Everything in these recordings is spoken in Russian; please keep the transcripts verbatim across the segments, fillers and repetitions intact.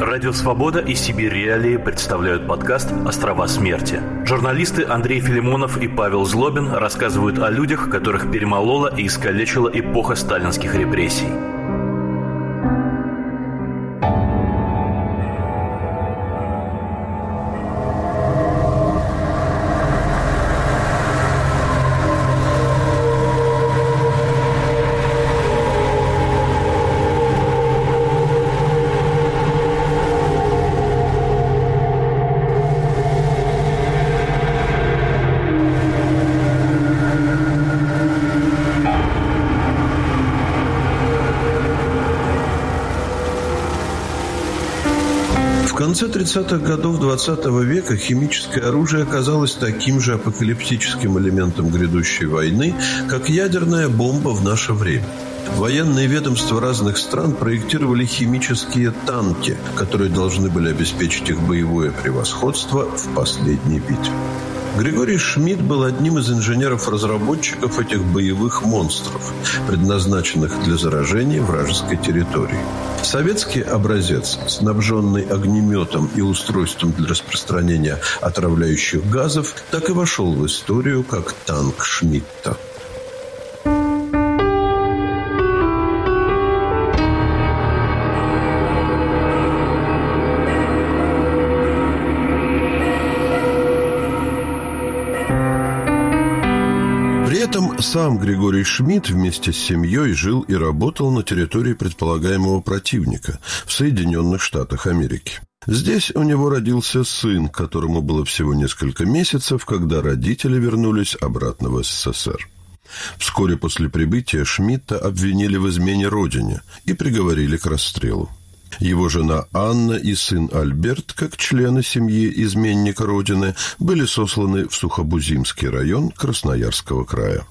Радио «Свобода» и «Сибирь Реалии» представляют подкаст «Острова смерти». Журналисты Андрей Филимонов и Павел Злобин рассказывают о людях, которых перемолола и искалечила эпоха сталинских репрессий. В конце тридцатых годов двадцатого века химическое оружие оказалось таким же апокалиптическим элементом грядущей войны, как ядерная бомба в наше время. Военные ведомства разных стран проектировали химические танки, которые должны были обеспечить их боевое превосходство в последней битве. Григорий Шмидт был одним из инженеров-разработчиков этих боевых монстров, предназначенных для заражения вражеской территории. Советский образец, снабженный огнеметом и устройством для распространения отравляющих газов, так и вошел в историю как танк Шмидта. Сам Григорий Шмидт вместе с семьей жил и работал на территории предполагаемого противника в Соединенных Штатах Америки. Здесь у него родился сын, которому было всего несколько месяцев, когда родители вернулись обратно в СССР. Вскоре после прибытия Шмидта обвинили в измене родине и приговорили к расстрелу. Его жена Анна и сын Альберт, как члены семьи изменника родины, были сосланы в Сухобузимский район Красноярского края.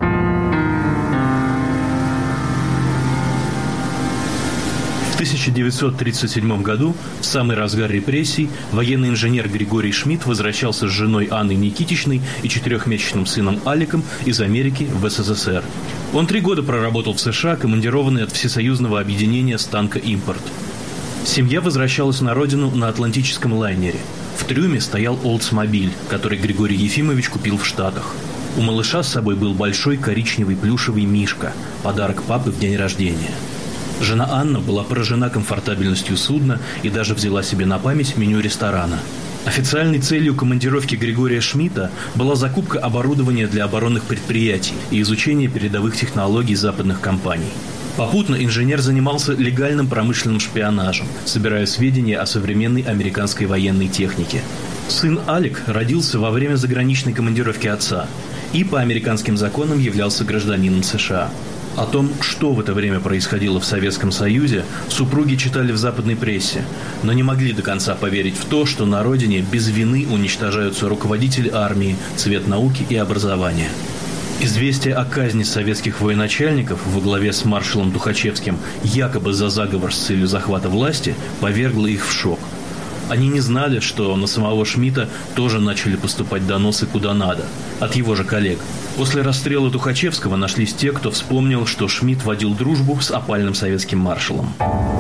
В тысяча девятьсот тридцать седьмом году, в самый разгар репрессий, военный инженер Григорий Шмидт возвращался с женой Анной Никитичной и четырехмесячным сыном Аликом из Америки в СССР. Он три года проработал в США, командированный от Всесоюзного объединения «Станка Импорт». Семья возвращалась на родину на атлантическом лайнере. В трюме стоял Олдсмобиль, который Григорий Ефимович купил в Штатах. У малыша с собой был большой коричневый плюшевый мишка, подарок папы в день рождения. Жена Анна была поражена комфортабельностью судна и даже взяла себе на память меню ресторана. Официальной целью командировки Григория Шмидта была закупка оборудования для оборонных предприятий и изучение передовых технологий западных компаний. Попутно инженер занимался легальным промышленным шпионажем, собирая сведения о современной американской военной технике. Сын Алик родился во время заграничной командировки отца и по американским законам являлся гражданином США. О том, что в это время происходило в Советском Союзе, супруги читали в западной прессе, но не могли до конца поверить в то, что на родине без вины уничтожаются руководители армии, цвет науки и образования. Известие о казни советских военачальников во главе с маршалом Тухачевским якобы за заговор с целью захвата власти повергло их в шок. Они не знали, что на самого Шмидта тоже начали поступать доносы куда надо, от его же коллег. После расстрела Тухачевского нашлись те, кто вспомнил, что Шмидт водил дружбу с опальным советским маршалом.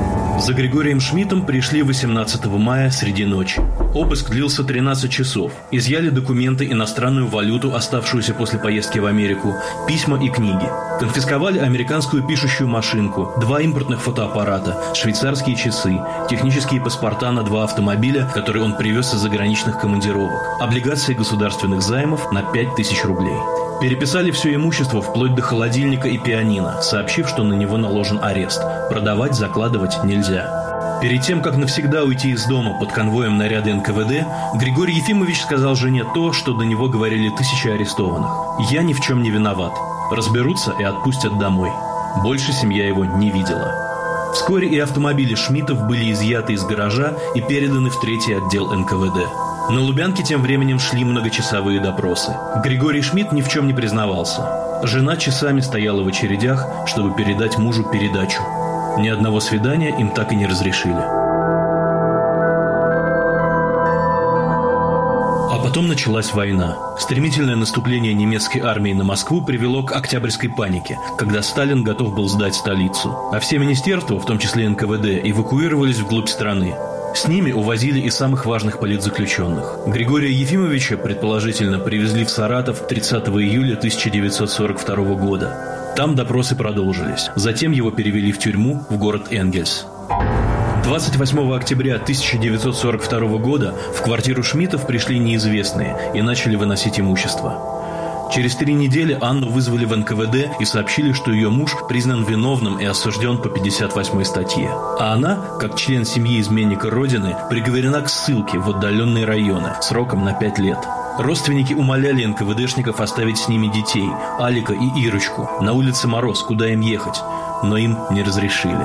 За Григорием Шмидтом пришли восемнадцатого мая среди ночи. Обыск длился тринадцать часов. Изъяли документы, иностранную валюту, оставшуюся после поездки в Америку, письма и книги. Конфисковали американскую пишущую машинку, два импортных фотоаппарата, швейцарские часы, технические паспорта на два автомобиля, которые он привез из заграничных командировок, облигации государственных займов на пять тысяч рублей. Переписали все имущество вплоть до холодильника и пианино, сообщив, что на него наложен арест. Продавать, закладывать нельзя. Перед тем, как навсегда уйти из дома под конвоем наряда эн ка вэ дэ, Григорий Ефимович сказал жене то, что до него говорили тысячи арестованных. «Я ни в чем не виноват. Разберутся и отпустят домой». Больше семья его не видела. Вскоре и автомобили Шмидтов были изъяты из гаража и переданы в третий отдел эн ка вэ дэ. На Лубянке тем временем шли многочасовые допросы. Григорий Шмидт ни в чем не признавался. Жена часами стояла в очередях, чтобы передать мужу передачу. Ни одного свидания им так и не разрешили. А потом началась война. Стремительное наступление немецкой армии на Москву привело к Октябрьской панике, когда Сталин готов был сдать столицу. А все министерства, в том числе эн ка вэ дэ, эвакуировались вглубь страны. С ними увозили и самых важных политзаключенных. Григория Ефимовича, предположительно, привезли в Саратов тридцатого июля тысяча девятьсот сорок второго года. Там допросы продолжились. Затем его перевели в тюрьму в город Энгельс. двадцать восьмого октября тысяча девятьсот сорок второго года в квартиру Шмидтов пришли неизвестные и начали выносить имущество. Через три недели Анну вызвали в эн ка вэ дэ и сообщили, что ее муж признан виновным и осужден по пятьдесят восьмой статье. А она, как член семьи изменника Родины, приговорена к ссылке в отдаленные районы сроком на пять лет. Родственники умоляли эн ка вэ дэшников оставить с ними детей, Алика и Ирочку, на улице Мороз, куда им ехать, но им не разрешили.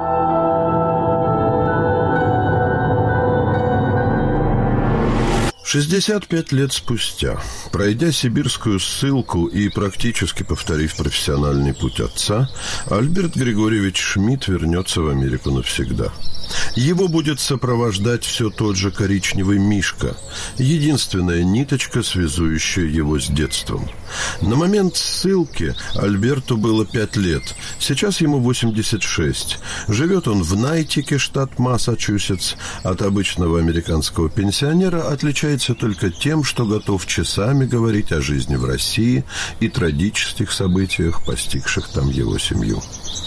шестьдесят пять лет спустя, пройдя сибирскую ссылку и практически повторив профессиональный путь отца, Альберт Григорьевич Шмидт вернется в Америку навсегда. Его будет сопровождать все тот же коричневый Мишка, единственная ниточка, связующая его с детством. На момент ссылки Альберту было пять лет, сейчас ему восемьдесят шесть. Живет он в Найтике, штат Массачусетс. От обычного американского пенсионера отличается только тем, что готов часами говорить о жизни в России и трагических событиях, постигших там его семью.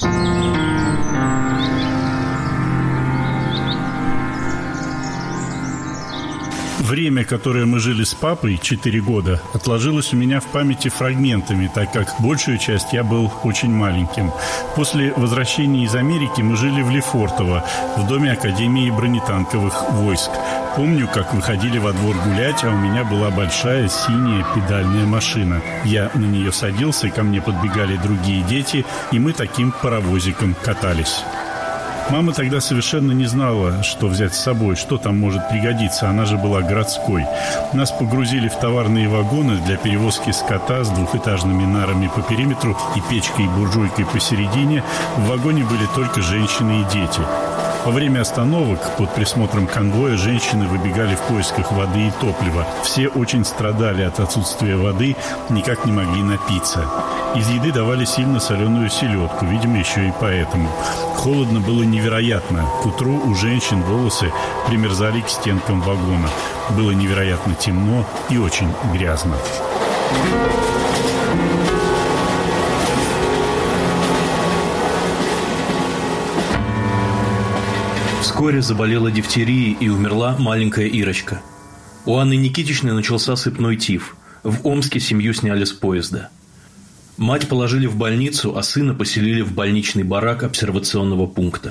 Время, которое мы жили с папой, четыре года, отложилось у меня в памяти фрагментами, так как большую часть я был очень маленьким. После возвращения из Америки мы жили в Лефортово, в доме Академии бронетанковых войск. Помню, как выходили во двор гулять, а у меня была большая синяя педальная машина. Я на нее садился, ко мне подбегали другие дети, и мы таким паровозиком катались. Мама тогда совершенно не знала, что взять с собой, что там может пригодиться, она же была городской. Нас погрузили в товарные вагоны для перевозки скота с двухэтажными нарами по периметру и печкой и буржуйкой посередине. В вагоне были только женщины и дети. Во время остановок под присмотром конвоя женщины выбегали в поисках воды и топлива. Все очень страдали от отсутствия воды, никак не могли напиться. Из еды давали сильно соленую селедку, видимо, еще и поэтому. Холодно было невероятно. К утру у женщин волосы примерзали к стенкам вагона. Было невероятно темно и очень грязно. Вскоре заболела дифтерией и умерла маленькая Ирочка. У Анны Никитичны начался сыпной тиф. В Омске семью сняли с поезда. Мать положили в больницу, а сына поселили в больничный барак обсервационного пункта.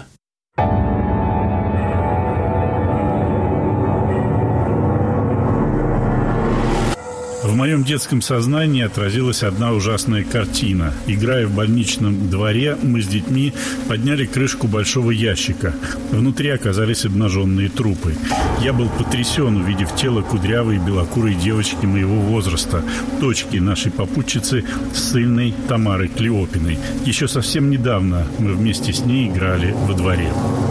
В моем детском сознании отразилась одна ужасная картина. Играя в больничном дворе, мы с детьми подняли крышку большого ящика. Внутри оказались обнаженные трупы. Я был потрясен, увидев тело кудрявой белокурой девочки моего возраста, дочки нашей попутчицы, ссыльной Тамары Клеопиной. Еще совсем недавно мы вместе с ней играли во дворе.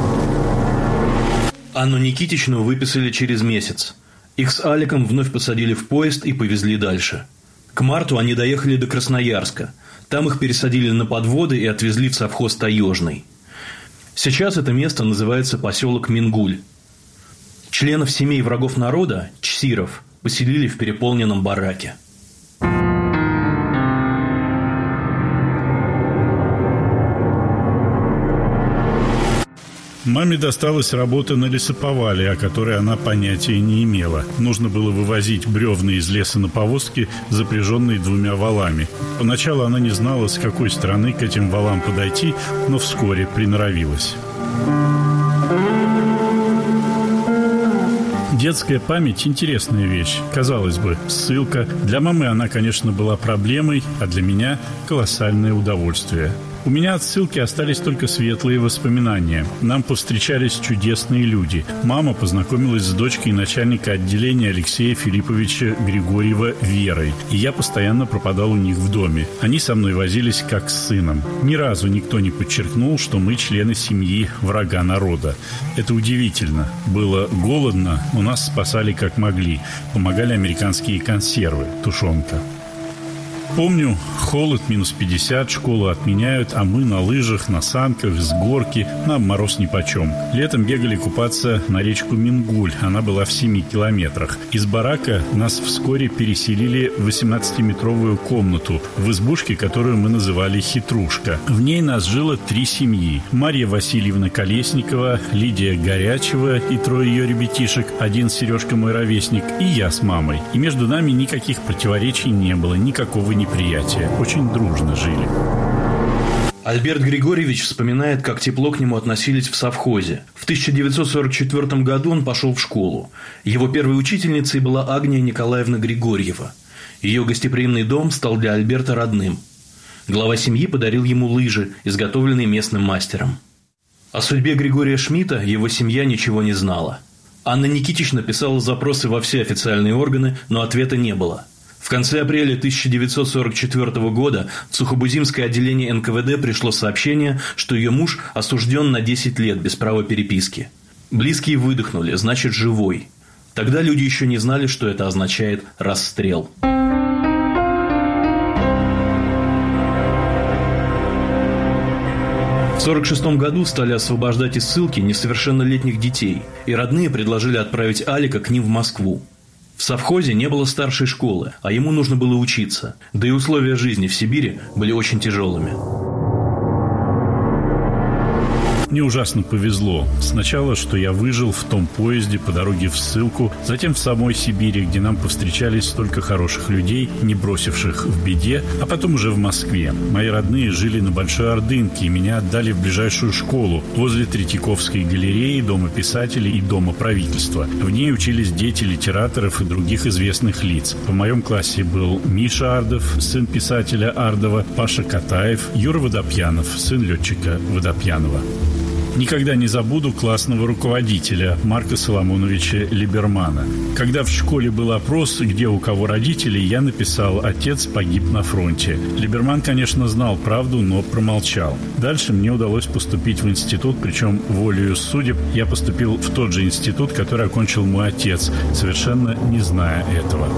Анну Никитичну выписали через месяц. Их с Аликом вновь посадили в поезд и повезли дальше. К марту они доехали до Красноярска. Там их пересадили на подводы и отвезли в совхоз Таежный. Сейчас это место называется поселок Мингуль. Членов семей врагов народа, чсиров, поселили в переполненном бараке. Маме досталась работа на лесоповале, о которой она понятия не имела. Нужно было вывозить бревна из леса на повозки, запряженные двумя валами. Поначалу она не знала, с какой стороны к этим валам подойти, но вскоре приноровилась. Детская память – интересная вещь. Казалось бы, ссылка. Для мамы она, конечно, была проблемой, а для меня – колоссальное удовольствие. У меня от ссылки остались только светлые воспоминания. Нам повстречались чудесные люди. Мама познакомилась с дочкой начальника отделения Алексея Филипповича Григорьева Верой. И я постоянно пропадал у них в доме. Они со мной возились как с сыном. Ни разу никто не подчеркнул, что мы члены семьи врага народа. Это удивительно. Было голодно, но нас спасали как могли. Помогали американские консервы, тушенка. Помню, холод минус пятьдесят, школу отменяют, а мы на лыжах, на санках, с горки, нам мороз нипочем. Летом бегали купаться на речку Мингуль, она была в семи километрах. Из барака нас вскоре переселили в восемнадцатиметровую комнату, в избушке, которую мы называли «Хитрушка». В ней нас жило три семьи. Марья Васильевна Колесникова, Лидия Горячева и трое ее ребятишек, один Сережка мой ровесник, и я с мамой. И между нами никаких противоречий не было, никакого неприятия. Очень дружно жили. Альберт Григорьевич вспоминает, как тепло к нему относились в совхозе. В тысяча девятьсот сорок четвёртом году он пошел в школу. Его первой учительницей была Агния Николаевна Григорьева. Ее гостеприимный дом стал для Альберта родным. Глава семьи подарил ему лыжи, изготовленные местным мастером. О судьбе Григория Шмидта его семья ничего не знала. Анна Никитична писала запросы во все официальные органы, но ответа не было. В конце апреля тысяча девятьсот сорок четвёртого года в Сухобузимское отделение эн ка вэ дэ пришло сообщение, что ее муж осужден на десять лет без права переписки. Близкие выдохнули, значит, живой. Тогда люди еще не знали, что это означает расстрел. В сорок шестом году стали освобождать из ссылки несовершеннолетних детей, и родные предложили отправить Алика к ним в Москву. В совхозе не было старшей школы, а ему нужно было учиться, да и условия жизни в Сибири были очень тяжелыми. Мне ужасно повезло. Сначала, что я выжил в том поезде по дороге в ссылку, затем в самой Сибири, где нам повстречались столько хороших людей, не бросивших в беде, а потом уже в Москве. Мои родные жили на Большой Ордынке, и меня отдали в ближайшую школу возле Третьяковской галереи, Дома писателей и Дома правительства. В ней учились дети литераторов и других известных лиц. В моем классе был Миша Ардов, сын писателя Ардова, Паша Катаев, Юра Водопьянов, сын летчика Водопьянова. Никогда не забуду классного руководителя Марка Соломоновича Либермана. Когда в школе был опрос, где у кого родители, я написал «Отец погиб на фронте». Либерман, конечно, знал правду, но промолчал. Дальше мне удалось поступить в институт, причем волею судеб я поступил в тот же институт, который окончил мой отец, совершенно не зная этого.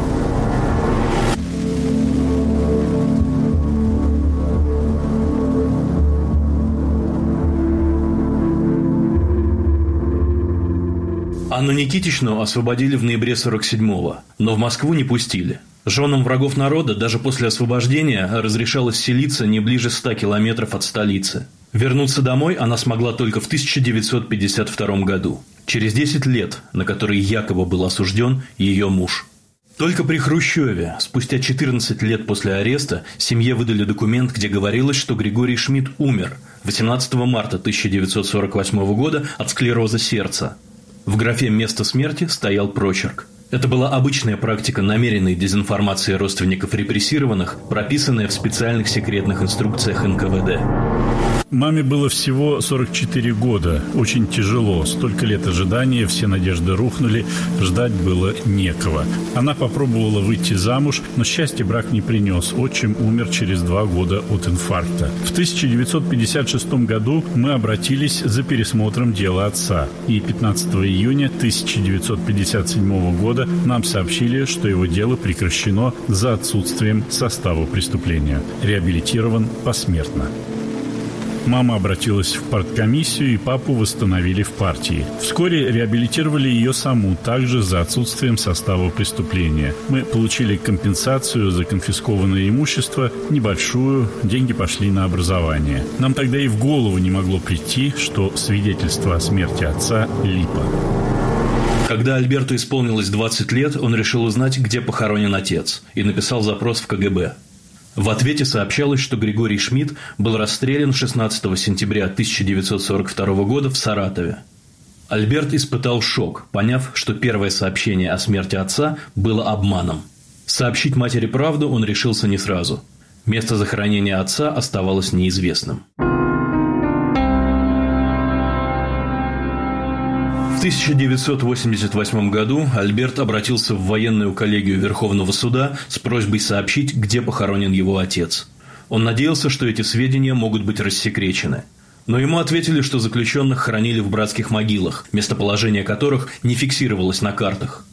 Анну Никитичну освободили в ноябре сорок седьмого, но в Москву не пустили. Женам врагов народа даже после освобождения разрешалось селиться не ближе ста километров от столицы. Вернуться домой она смогла только в тысяча девятьсот пятьдесят втором году, через десять лет, на которые якобы был осужден ее муж. Только при Хрущеве, спустя четырнадцать лет после ареста, семье выдали документ, где говорилось, что Григорий Шмидт умер восемнадцатого марта тысяча девятьсот сорок восьмого года от склероза сердца. В графе «Место смерти» стоял прочерк. Это была обычная практика намеренной дезинформации родственников репрессированных, прописанная в специальных секретных инструкциях эн ка вэ дэ. Маме было всего сорок четыре года. Очень тяжело. Столько лет ожидания, все надежды рухнули, ждать было некого. Она попробовала выйти замуж, но счастья брак не принес. Отчим умер через два года от инфаркта. В тысяча девятьсот пятьдесят шестом году мы обратились за пересмотром дела отца. И пятнадцатого июня тысяча девятьсот пятьдесят седьмого года нам сообщили, что его дело прекращено за отсутствием состава преступления. Реабилитирован посмертно. Мама обратилась в парткомиссию, и папу восстановили в партии. Вскоре реабилитировали ее саму, также за отсутствием состава преступления. Мы получили компенсацию за конфискованное имущество, небольшую, деньги пошли на образование. Нам тогда и в голову не могло прийти, что свидетельство о смерти отца – липа. Когда Альберту исполнилось двадцать лет, он решил узнать, где похоронен отец, и написал запрос в ка гэ бэ. В ответе сообщалось, что Григорий Шмидт был расстрелян шестнадцатого сентября тысяча девятьсот сорок второго года в Саратове. Альберт испытал шок, поняв, что первое сообщение о смерти отца было обманом. Сообщить матери правду он решился не сразу. Место захоронения отца оставалось неизвестным. В тысяча девятьсот восемьдесят восьмом году Альберт обратился в военную коллегию Верховного суда с просьбой сообщить, где похоронен его отец. Он надеялся, что эти сведения могут быть рассекречены. Но ему ответили, что заключенных хоронили в братских могилах, местоположение которых не фиксировалось на картах.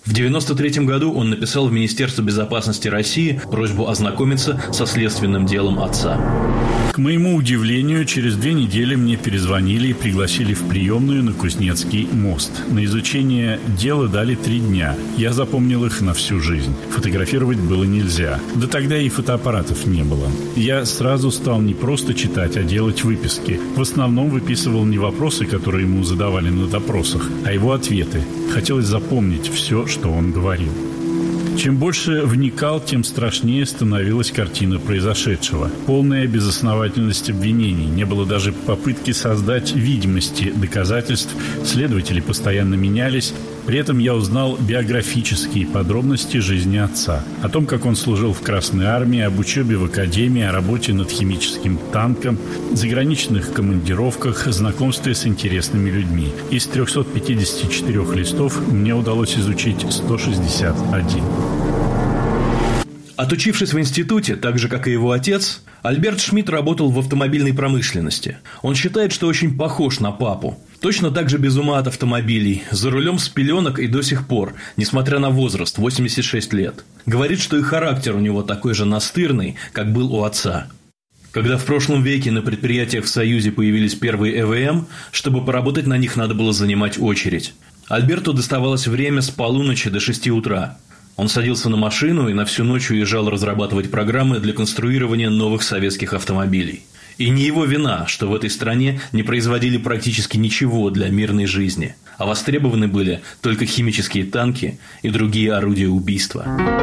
В девяносто третьем году он написал в Министерство безопасности России просьбу ознакомиться со следственным делом отца. К моему удивлению, через две недели мне перезвонили и пригласили в приемную на Кузнецкий мост. На изучение дела дали три дня. Я запомнил их на всю жизнь. Фотографировать было нельзя. Да тогда и фотоаппаратов не было. Я сразу стал не просто читать, а делать выписки. В основном выписывал не вопросы, которые ему задавали на допросах, а его ответы. Хотелось запомнить все, что он говорил. Чем больше вникал, тем страшнее становилась картина произошедшего. Полная безосновательность обвинений. Не было даже попытки создать видимости доказательств. Следователи постоянно менялись. При этом я узнал биографические подробности жизни отца. О том, как он служил в Красной армии, об учебе в академии, о работе над химическим танком, заграничных командировках, знакомстве с интересными людьми. Из трёхсот пятидесяти четырёх листов мне удалось изучить сто шестьдесят один. Отучившись в институте, так же, как и его отец, Альберт Шмидт работал в автомобильной промышленности. Он считает, что очень похож на папу. Точно так же без ума от автомобилей, за рулем с пеленок и до сих пор, несмотря на возраст, восемьдесят шесть лет. Говорит, что и характер у него такой же настырный, как был у отца. Когда в прошлом веке на предприятиях в Союзе появились первые э вэ эм, чтобы поработать на них надо было занимать очередь. Альберту доставалось время с полуночи до шести утра. Он садился на машину и на всю ночь уезжал разрабатывать программы для конструирования новых советских автомобилей. И не его вина, что в этой стране не производили практически ничего для мирной жизни, а востребованы были только химические танки и другие орудия убийства.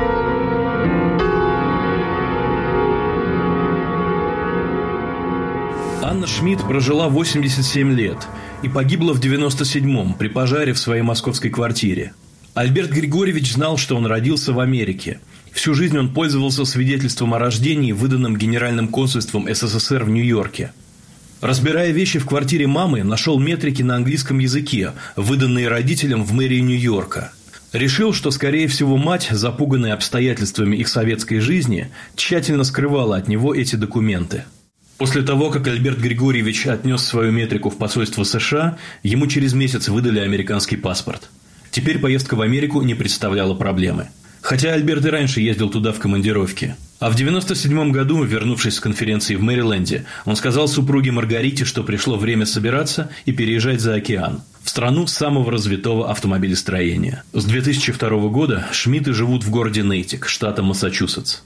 Анна Шмидт прожила восемьдесят семь лет и погибла в девяносто седьмом при пожаре в своей московской квартире. Альберт Григорьевич знал, что он родился в Америке. Всю жизнь он пользовался свидетельством о рождении, выданным Генеральным консульством эс эс эс эр в Нью-Йорке. Разбирая вещи в квартире мамы, нашел метрики на английском языке, выданные родителям в мэрии Нью-Йорка. Решил, что, скорее всего, мать, запуганная обстоятельствами их советской жизни, тщательно скрывала от него эти документы. После того, как Альберт Григорьевич отнес свою метрику в посольство США, ему через месяц выдали американский паспорт. Теперь поездка в Америку не представляла проблемы. Хотя Альберт и раньше ездил туда в командировки. А в девяносто седьмом году, вернувшись с конференции в Мэриленде, он сказал супруге Маргарите, что пришло время собираться и переезжать за океан, в страну самого развитого автомобилестроения. С две тысячи второго года Шмидты живут в городе Нейтик, штата Массачусетс.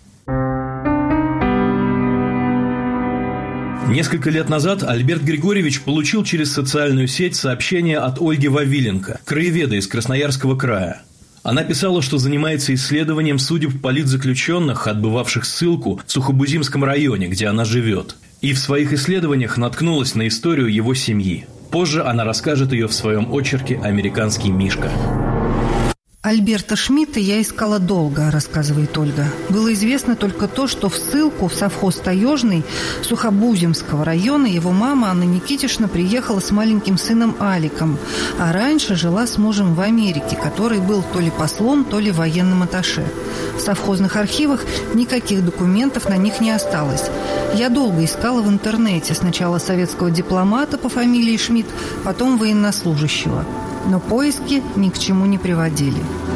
Несколько лет назад Альберт Григорьевич получил через социальную сеть сообщение от Ольги Вавиленко, краеведа из Красноярского края. Она писала, что занимается исследованием судеб политзаключенных, отбывавших ссылку в Сухобузимском районе, где она живет. И в своих исследованиях наткнулась на историю его семьи. Позже она расскажет ее в своем очерке «Американский Мишка». Альберта Шмидта я искала долго, рассказывает Ольга. Было известно только то, что в ссылку в совхоз Таежный Сухобузимского района его мама Анна Никитишна приехала с маленьким сыном Аликом, а раньше жила с мужем в Америке, который был то ли послом, то ли военным атташе. В совхозных архивах никаких документов на них не осталось. Я долго искала в интернете, сначала советского дипломата по фамилии Шмидт, потом военнослужащего. Но поиски ни к чему не приводили.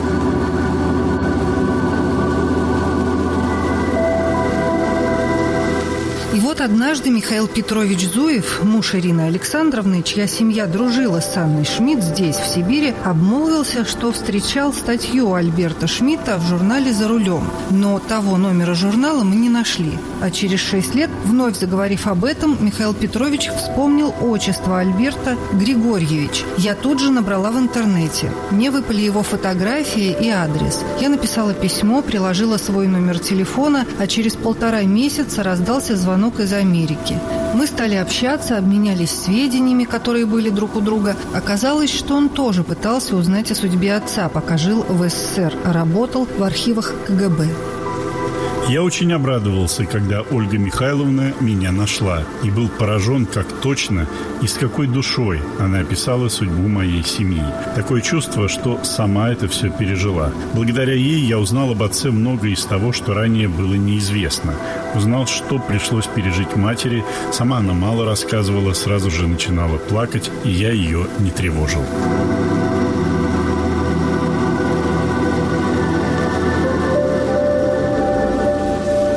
И вот однажды Михаил Петрович Зуев, муж Ирины Александровны, чья семья дружила с Анной Шмидт здесь, в Сибири, обмолвился, что встречал статью Альберта Шмидта в журнале «За рулем». Но того номера журнала мы не нашли. А через шесть лет, вновь заговорив об этом, Михаил Петрович вспомнил отчество Альберта Григорьевич. Я тут же набрала в интернете. Мне выпали его фотографии и адрес. Я написала письмо, приложила свой номер телефона, а через полтора месяца раздался звонок из Америки. Мы стали общаться, обменялись сведениями, которые были друг у друга. Оказалось, что он тоже пытался узнать о судьбе отца, пока жил в эс эс эс эр, работал в архивах ка гэ бэ. Я очень обрадовался, когда Ольга Михайловна меня нашла, и был поражен, как точно и с какой душой она описала судьбу моей семьи. Такое чувство, что сама это все пережила. Благодаря ей я узнал об отце много из того, что ранее было неизвестно. Узнал, что пришлось пережить матери. Сама она мало рассказывала, сразу же начинала плакать, и я ее не тревожил.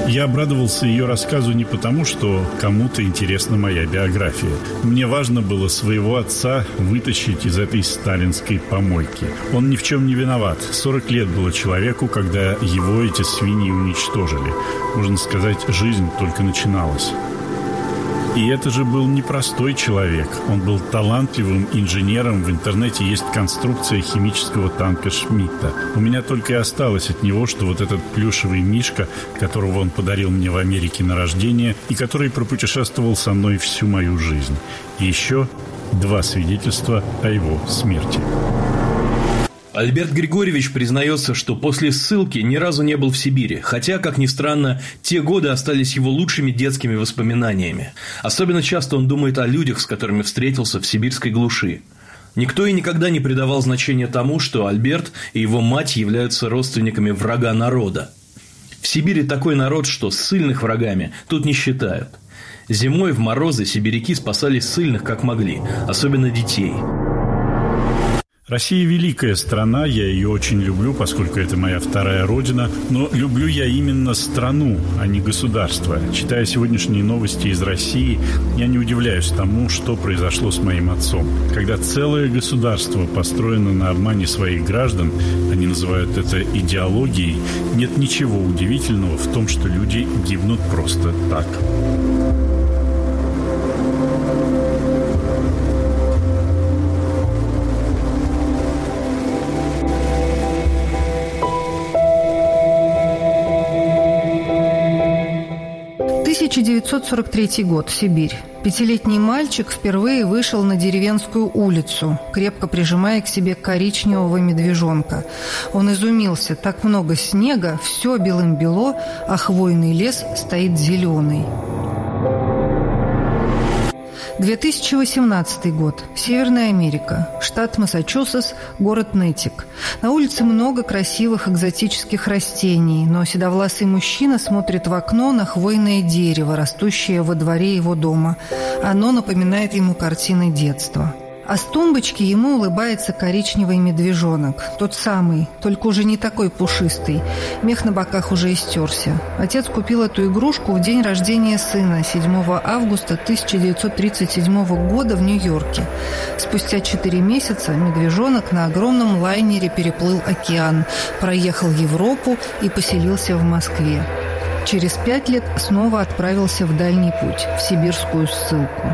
Я обрадовался ее рассказу не потому, что кому-то интересна моя биография. Мне важно было своего отца вытащить из этой сталинской помойки. Он ни в чем не виноват. сорок лет было человеку, когда его эти свиньи уничтожили. Можно сказать, жизнь только начиналась. И это же был непростой человек. Он был талантливым инженером. В интернете есть конструкция химического танка Шмидта. У меня только и осталось от него, что вот этот плюшевый мишка, которого он подарил мне в Америке на рождение, и который пропутешествовал со мной всю мою жизнь. И еще два свидетельства о его смерти. Альберт Григорьевич признается, что после ссылки ни разу не был в Сибири, хотя, как ни странно, те годы остались его лучшими детскими воспоминаниями. Особенно часто он думает о людях, с которыми встретился в сибирской глуши. Никто и никогда не придавал значения тому, что Альберт и его мать являются родственниками врага народа. В Сибири такой народ, что ссыльных врагами тут не считают. Зимой в морозы сибиряки спасали ссыльных как могли, особенно детей. Россия – великая страна, я ее очень люблю, поскольку это моя вторая родина, но люблю я именно страну, а не государство. Читая сегодняшние новости из России, я не удивляюсь тому, что произошло с моим отцом. Когда целое государство построено на обмане своих граждан, они называют это идеологией, нет ничего удивительного в том, что люди гибнут просто так. тысяча девятьсот сорок третий год. Сибирь. Пятилетний мальчик впервые вышел на деревенскую улицу, крепко прижимая к себе коричневого медвежонка. Он изумился. Так много снега, все белым-бело, а хвойный лес стоит зеленый. две тысячи восемнадцатый год. Северная Америка. Штат Массачусетс, город Неттик. На улице много красивых экзотических растений, но седовласый мужчина смотрит в окно на хвойное дерево, растущее во дворе его дома. Оно напоминает ему картины детства. А с тумбочки ему улыбается коричневый медвежонок. Тот самый, только уже не такой пушистый. Мех на боках уже истерся. Отец купил эту игрушку в день рождения сына, седьмого августа тысяча девятьсот тридцать седьмого года в Нью-Йорке. Спустя четыре месяца медвежонок на огромном лайнере переплыл океан, проехал Европу и поселился в Москве. Через пять лет снова отправился в дальний путь, в сибирскую ссылку.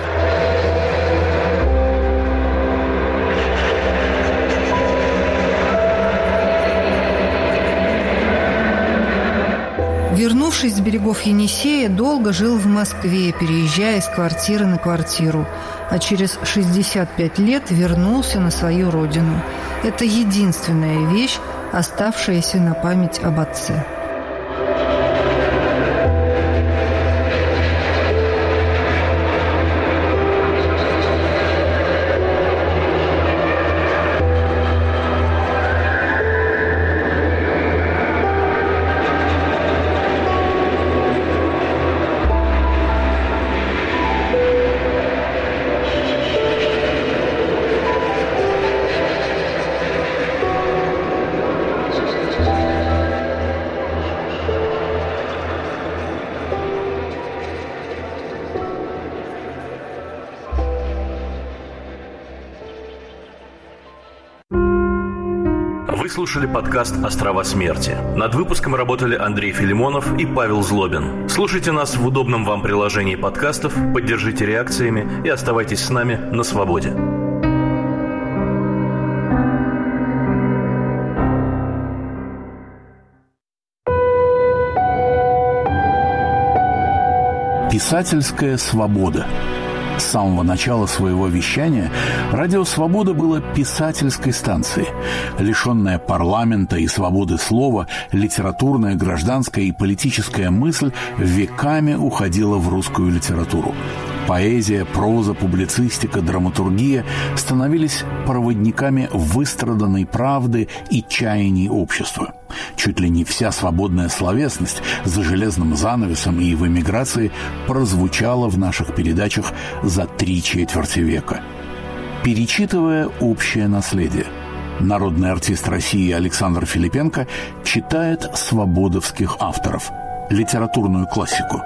Вернувшись с берегов Енисея, долго жил в Москве, переезжая с квартиры на квартиру. А через шестьдесят пять лет вернулся на свою родину. Это единственная вещь, оставшаяся на память об отце. Вы слушали подкаст «Острова смерти». Над выпуском работали Андрей Филимонов и Павел Злобин. Слушайте нас в удобном вам приложении подкастов, поддержите реакциями и оставайтесь с нами на свободе. Писательская свобода. С самого начала своего вещания «Радио Свобода» было писательской станцией. Лишенная парламента и свободы слова, литературная, гражданская и политическая мысль веками уходила в русскую литературу. Поэзия, проза, публицистика, драматургия становились проводниками выстраданной правды и чаяний общества. Чуть ли не вся свободная словесность за железным занавесом и в эмиграции прозвучала в наших передачах за три четверти века. Перечитывая общее наследие, народный артист России Александр Филипенко читает свободовских авторов. литературную классику.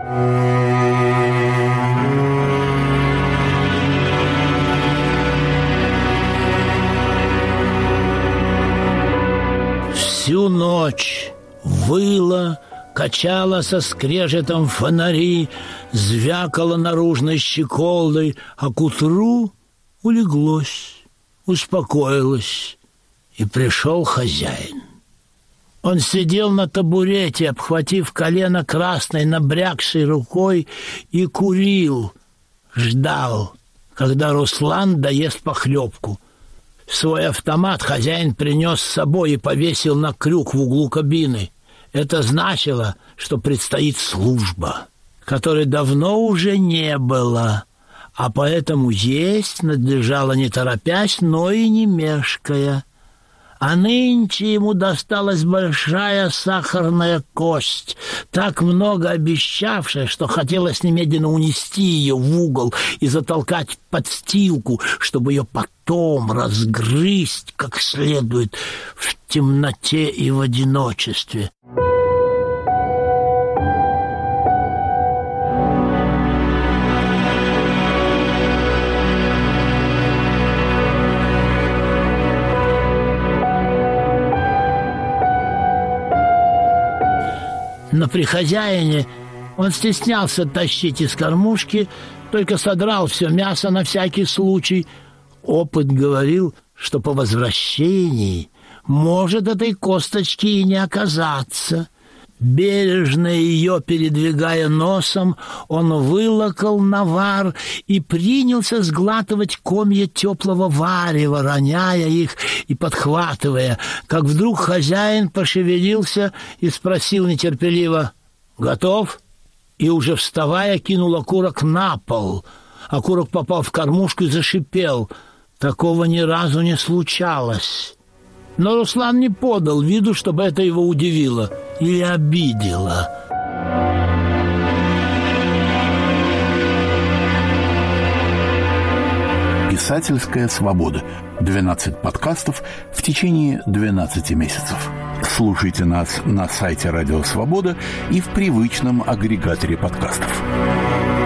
Всю ночь выла, качала со скрежетом фонари, звякала наружной щеколдой, а к утру улеглось, успокоилось, и пришел хозяин. Он сидел на табурете, обхватив колено красной набрякшей рукой, и курил, ждал, когда Руслан доест похлебку. Свой автомат хозяин принес с собой и повесил на крюк в углу кабины. Это значило, что предстоит служба, которой давно уже не было, а поэтому есть надлежало не торопясь, но и не мешкая. А нынче ему досталась большая сахарная кость, так много обещавшая, что хотелось немедленно унести ее в угол и затолкать в подстилку, чтобы ее потом разгрызть как следует в темноте и в одиночестве. Но при хозяине он стеснялся тащить из кормушки, только содрал все мясо на всякий случай. Опыт говорил, что по возвращении может этой косточки и не оказаться. Бережно ее передвигая носом, он вылокал навар и принялся сглатывать комья теплого варева, роняя их и подхватывая, как вдруг хозяин пошевелился и спросил нетерпеливо: «Готов?» И уже вставая, кинул окурок на пол. Окурок попал в кормушку и зашипел. Такого ни разу не случалось. Но Руслан не подал виду, чтобы это его удивило или обидело. Писательская свобода. двенадцать подкастов в течение двенадцати месяцев. Слушайте нас на сайте Радио Свобода и в привычном агрегаторе подкастов.